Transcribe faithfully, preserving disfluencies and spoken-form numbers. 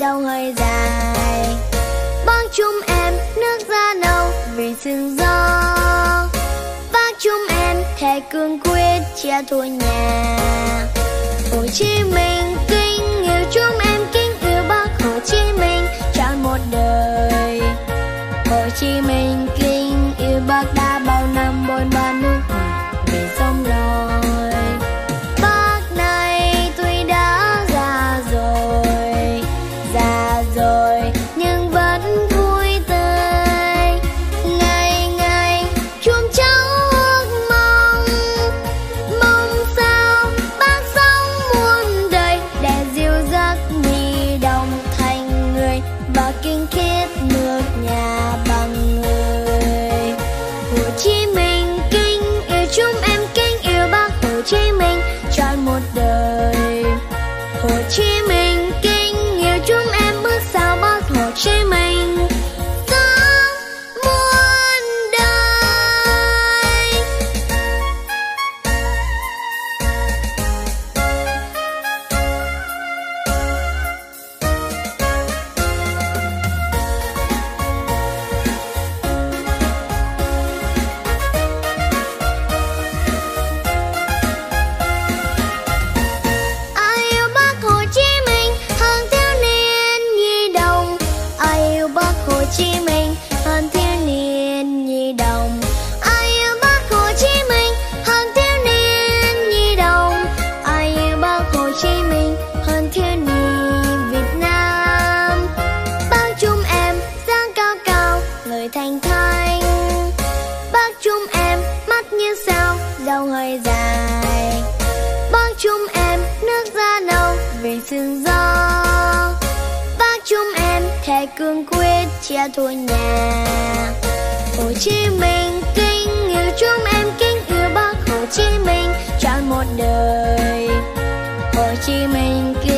dòng hơi dài. Bác chúng em nước da nâu vì sương gió. Bác chúng em thề cương quyết che thua nhà. Hồ Chí Minh kính yêu chúng em kính yêu Bác Hồ Chí Minh trọn một đời. Hồ Chí Minh kính yêu Bác đã bao năm bôn ba nước ngoài vì sống đòi. Bác này tuy đã già rồi, già rồi nhưng vẫn vui tươi. Ngày ngày chúng cháu ước mong, mong sao Bác sống muôn đời để dìu dắt mi đồng thành người và kinh khiết nước nhà bằng người. Hồ Chí Minh kính yêu chúng em kính yêu Bác Hồ Chí Minh trọn một đời. Hồ Chí Minh kính yêu chúng em bước sau Bác Hồ Chí Minh sống muôn đời. Ai yêu Bác Hồ Chí Minh hơn thiếu niên nhi đồng. Ai yêu Bác Hồ Chí Minh hơn thiếu niên nhi đồng. Ai yêu Bác Hồ Chí Minh hơn thiếu niên nhi đồng. Ai yêu Bác Hồ Chí Minh hơn thiếu niên Việt Nam. Bác chúng em dáng cao cao người thanh thanh. Bác chúng em mắt như sao dòng hơi dài. Bác chúng em nước da nâu vì sương gió. Bác chúng em thề cương quyết che thua nhà. Hồ Chí Minh kính yêu chúng em kính yêu Bác Hồ Chí Minh trọn một đời. Hồ Chí Minh kính